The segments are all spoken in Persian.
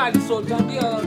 علی سلطان بیار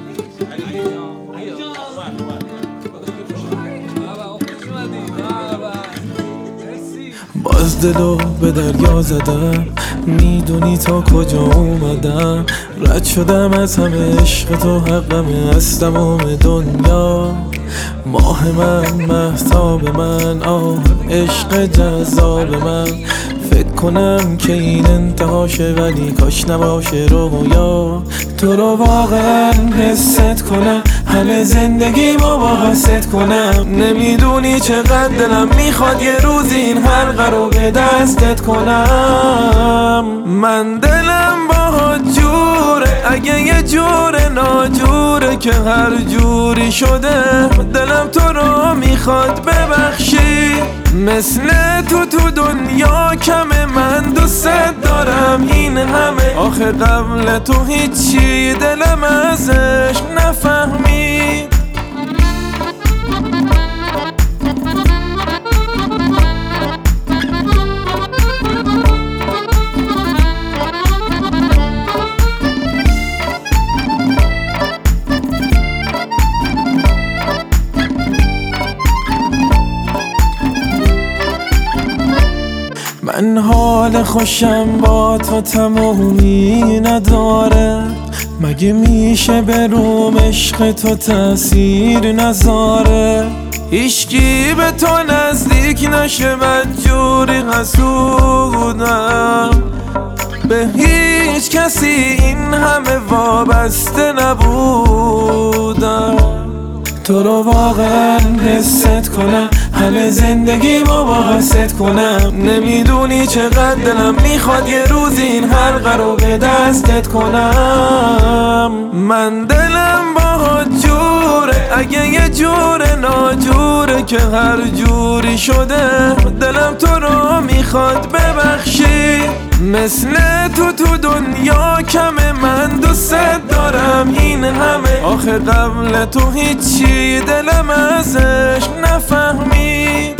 باز دلو به دریا زدم، میدونی تا کجا اومدم. رد شدم از همه عشق تو، حقمه از تمام دنیا. ماه من، مهتاب من، عشق جذاب من. فکر کنم که این انتهاشه ولی کاش نباشه رویا. تو رو واقعا حست کنم، همه زندگیمو با حست کنم. نمیدونی چقدر دلم میخواد یه روز این حلقه رو به دستت کنم. من دلم با جوره، اگه یه جور ناجوره که هر جوری شده. دلم تو رو میخواد ببخشی، مثل تو دنیا کمه. من دوست دارم این همه، آخه قبل تو هیچی دلم ازش نفهمید. من حال خوشم با تو تمومی نداره، مگه میشه به روم عشق تو تأثیر نذاره. هیچکی به تو نزدیک نشه، بدجوری حسودم. به هیچ کسی این همه وابسته نبودم. تو رو واقعا حست کنم، همه زندگیمو با حست کنم. نمیدونی چقدر دلم میخواد یه روز این حلقه رو به دستت کنم. من دلم با جوره، اگه یه جور ناجوره که هر جوری شده. دلم تو رو میخواد ببخشی، مثل تو دنیا کمه. من دوست دارم این همه، آخه قبل تو هیچی دلم ازش نفهمید.